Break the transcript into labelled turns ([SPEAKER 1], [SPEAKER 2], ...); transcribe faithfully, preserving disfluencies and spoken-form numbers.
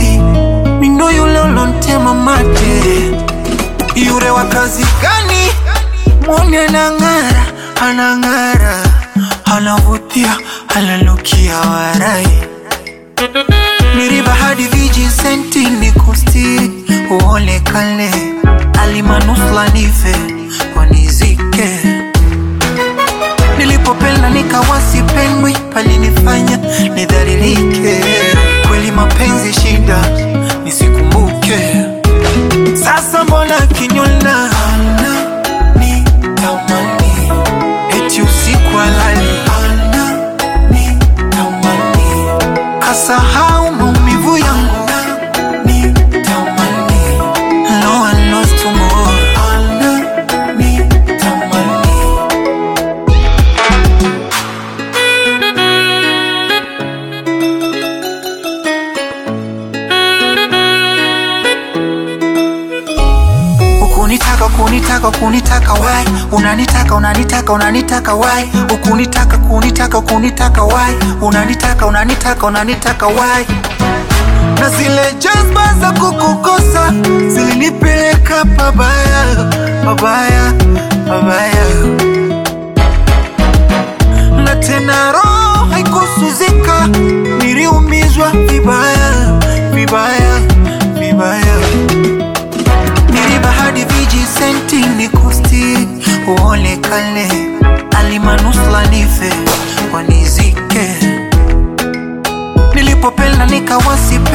[SPEAKER 1] mapenzi, mino yule ulontema mate. Yure wa kazi gani? Mwone anangara, anangara, anavutia, analukia warai. Niriba hadi viji senti ni kustiri, uole kale, alimanusla nife, wanizike. Nilipopenda nikawasi pendwi, palinifanya nidhalilike. Kweli mapenzi shida, nisikumbuke. Sasa mbona kinyona ana ni tamani, eti usiku halali ana ni tamani, kasahau maumivu yangu ni tamani. No one knows tomorrow ana ni tamani. Ukunitaka, kunitaka, kunitaka why? Unanitaka, unanitaka, unanitaka why? Ukunitaka, kunitaka, kunitaka why? Unanitaka, unanitaka, unanitaka why? Na zile jazba za kukukosa zilinipeleka pabaya, pabaya, pabaya. Na tena roho haikusuzika, niliumizwa vibaya, vibaya, vibaya. Niriba hadi viji senti ni kusti, uole kale, alimanusla nife, wanizike. Nilipopenda nikawasi